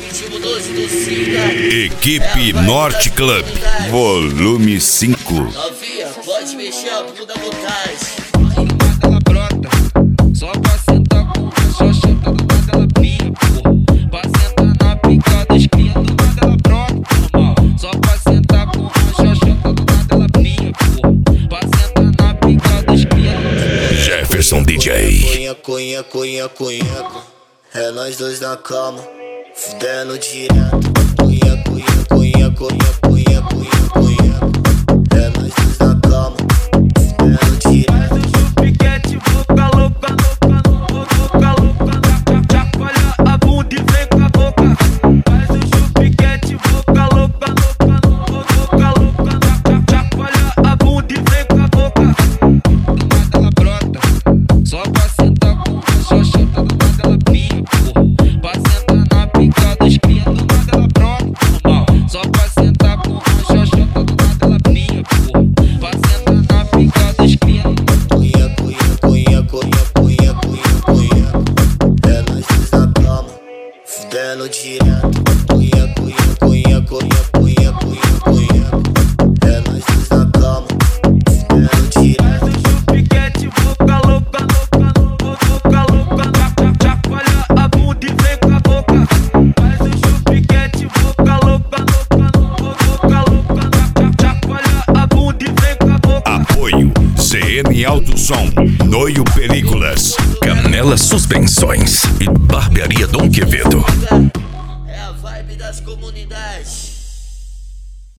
ritmo doce do Siga. Equipe Norte Club, volume 5. Novinha, pode mexer a bunda à vontade. Ela brota, só pra sentar com a xoxota do lado ela pia, pô. Pra sentar na picada esquerda do lado ela brota, normal. Só pra sentar com a xoxota do lado ela pia, pô. Pra sentar na picada esquerda. Jefferson DJ. Cunha, é nós dois na cama, fudendo direto. Cunha, é nós dois na cama, fudendo direto. Faz o chupiquete, boca louca, chacoalha a bunda e vem com a boca. Faz o chupiquete, boca louca, chacoalha a bunda e vem com a boca. Do nada ela brota, só pra sentar com a xoxota do lado ela pia, pô. Pra sentar na picada esquerda do lado ela brota, normal. Só pra sentar com a xoxota do lado ela pia, pô. Pra sentar na picada esquerda. Cunha, é nós dois na cama, fudendo direto. Cunha, é nós dois na cama, fudendo direto. Faz o chupiquete, boca louca, chacoalha a bunda e vem com a boca. Faz o chupiquete, boca louca, chacoalha a bunda e vem com a boca. Apoio CN Alto Som, Noio Películas, Canela Suspensões e Barbearia Dom Quevedo. É a vibe das comunidades.